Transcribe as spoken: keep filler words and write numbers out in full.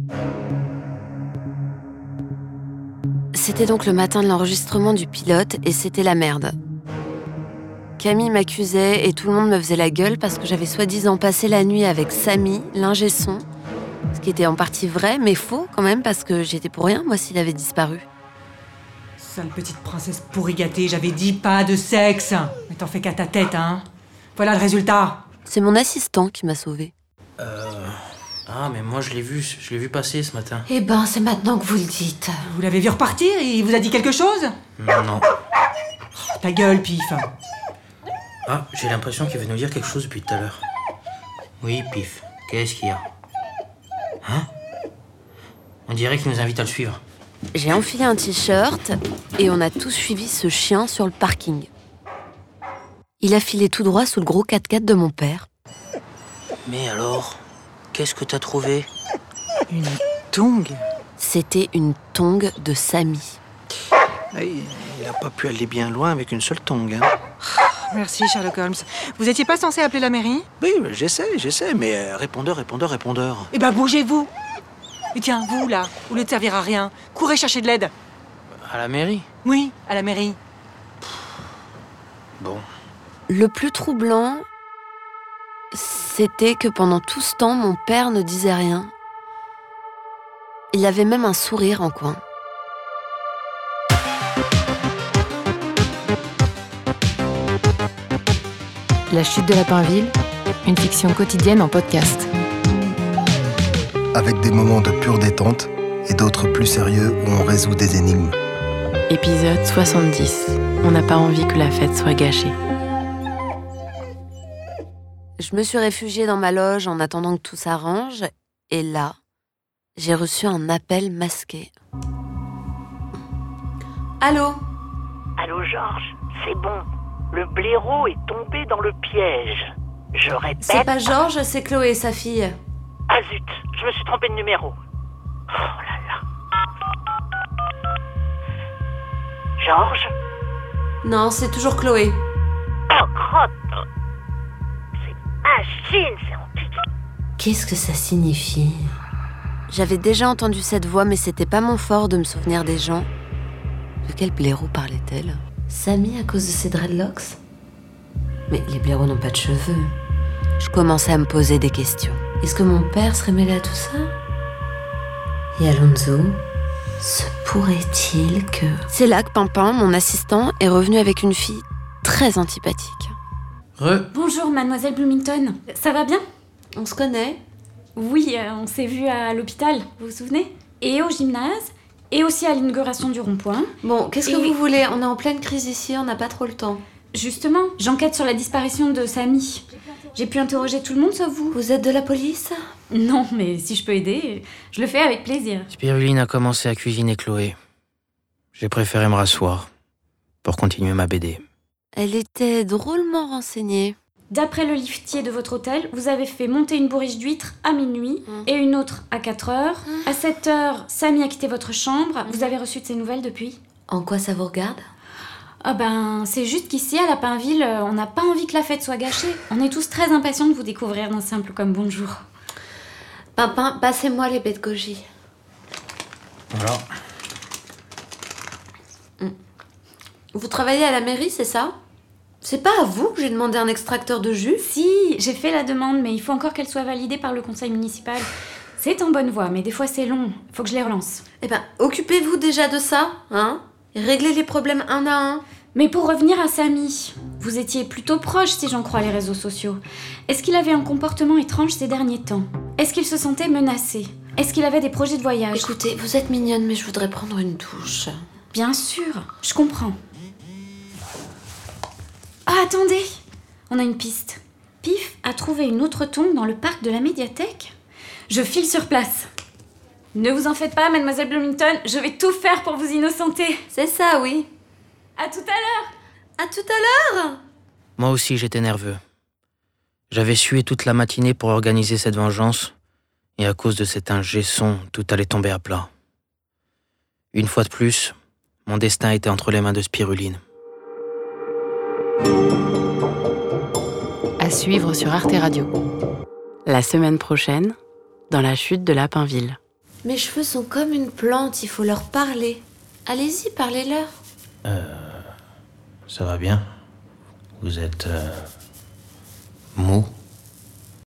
C'était donc le matin de l'enregistrement du pilote et c'était la merde. Camille m'accusait et tout le monde me faisait la gueule parce que j'avais soi-disant passé la nuit avec Samy, l'ingé son, ce qui était en partie vrai, mais faux quand même parce que j'étais pour rien, moi, s'il avait disparu. Sale petite princesse pourri gâtée, j'avais dit pas de sexe. Mais t'en fais qu'à ta tête, hein. Voilà le résultat. C'est mon assistant qui m'a sauvée. Euh... Ah, mais moi je l'ai vu, je l'ai vu passer ce matin. Eh ben, c'est maintenant que vous le dites. Vous l'avez vu repartir et il vous a dit quelque chose? Non, non. Oh, ta gueule, Pif. Ah, j'ai l'impression qu'il veut nous dire quelque chose depuis tout à l'heure. Oui, Pif, qu'est-ce qu'il y a? Hein? On dirait qu'il nous invite à le suivre. J'ai enfilé un t-shirt et on a tous suivi ce chien sur le parking. Il a filé tout droit sous le gros quatre-quatre de mon père. Mais alors, qu'est-ce que t'as trouvé? Une tongue? C'était une tongue de Samy. Il n'a pas pu aller bien loin avec une seule tongue. Hein. Merci, Sherlock Holmes. Vous étiez pas censé appeler la mairie? Oui, j'essaie, j'essaie, mais euh, répondeur, répondeur, répondeur. Eh ben, bougez-vous. Et tiens, vous, là, au lieu de servir à rien, courez chercher de l'aide. À la mairie? Oui, à la mairie. Bon. Le plus troublant, c'était que pendant tout ce temps, mon père ne disait rien. Il avait même un sourire en coin. La chute de Lapinville, une fiction quotidienne en podcast. Avec des moments de pure détente et d'autres plus sérieux où on résout des énigmes. Épisode soixante-dix. On n'a pas envie que la fête soit gâchée. Je me suis réfugiée dans ma loge en attendant que tout s'arrange, et là, j'ai reçu un appel masqué. Allô? Allô, Georges, c'est bon. Le blaireau est tombé dans le piège. Je répète... C'est pas Georges, c'est Chloé, sa fille. Ah zut, je me suis trompée de numéro. Oh là là. Georges? Non, c'est toujours Chloé. Oh, crotte. C'est machine, c'est antique. Qu'est-ce que ça signifie? J'avais déjà entendu cette voix, mais c'était pas mon fort de me souvenir des gens. De quel blaireau parlait-elle? Samy à cause de ses dreadlocks? Mais les blaireaux n'ont pas de cheveux. Je commençais à me poser des questions. Est-ce que mon père serait mêlé à tout ça? Et Alonso? Se pourrait-il que... C'est là que Pimpin, mon assistant, est revenu avec une fille très antipathique. Re. Bonjour, mademoiselle Bloomington. Ça va bien? On se connaît? Oui, euh, on s'est vus à l'hôpital, vous vous souvenez? Et au gymnase, et aussi à l'inauguration du rond-point. Bon, qu'est-ce Et... que vous voulez? On est en pleine crise ici, on n'a pas trop le temps. Justement, j'enquête sur la disparition de Samy. J'ai pu interroger tout le monde sauf vous. Vous êtes de la police? Non, mais si je peux aider, je le fais avec plaisir. Spiruline a commencé à cuisiner Chloé. J'ai préféré me rasseoir pour continuer ma B D. Elle était drôlement renseignée. D'après le liftier de votre hôtel, vous avez fait monter une bourriche d'huîtres à minuit mmh. et une autre à quatre heures. Mmh. À sept heures, Samy a quitté votre chambre. Mmh. Vous avez reçu de ses nouvelles depuis? En quoi ça vous regarde? Ah ben, c'est juste qu'ici, à Lapinville, on n'a pas envie que la fête soit gâchée. On est tous très impatients de vous découvrir d'un simple comme bonjour. Pimpin, passez-moi les baies de goji. Voilà. Vous travaillez à la mairie, c'est ça? C'est pas à vous que j'ai demandé un extracteur de jus? Si, j'ai fait la demande, mais il faut encore qu'elle soit validée par le conseil municipal. C'est en bonne voie, mais des fois c'est long. Faut que je les relance. Eh ben, occupez-vous déjà de ça, hein? Et réglez les problèmes un à un. Mais pour revenir à Samy, vous étiez plutôt proche si j'en crois les réseaux sociaux. Est-ce qu'il avait un comportement étrange ces derniers temps? Est-ce qu'il se sentait menacé? Est-ce qu'il avait des projets de voyage? Écoutez, vous êtes mignonne, mais je voudrais prendre une douche. Bien sûr, je comprends. Ah, attendez! On a une piste. Pif a trouvé une autre tongue dans le parc de la médiathèque. Je file sur place. Ne vous en faites pas, mademoiselle Bloomington, je vais tout faire pour vous innocenter. C'est ça, oui. À tout à l'heure. À tout à l'heure. Moi aussi, j'étais nerveux. J'avais sué toute la matinée pour organiser cette vengeance, et à cause de cet ingé son, tout allait tomber à plat. Une fois de plus, mon destin était entre les mains de Spiruline. À suivre sur Arte Radio. La semaine prochaine, dans la chute de Lapinville. Mes cheveux sont comme une plante, il faut leur parler. Allez-y, parlez-leur. Euh... Ça va bien? Vous êtes... Euh... mou?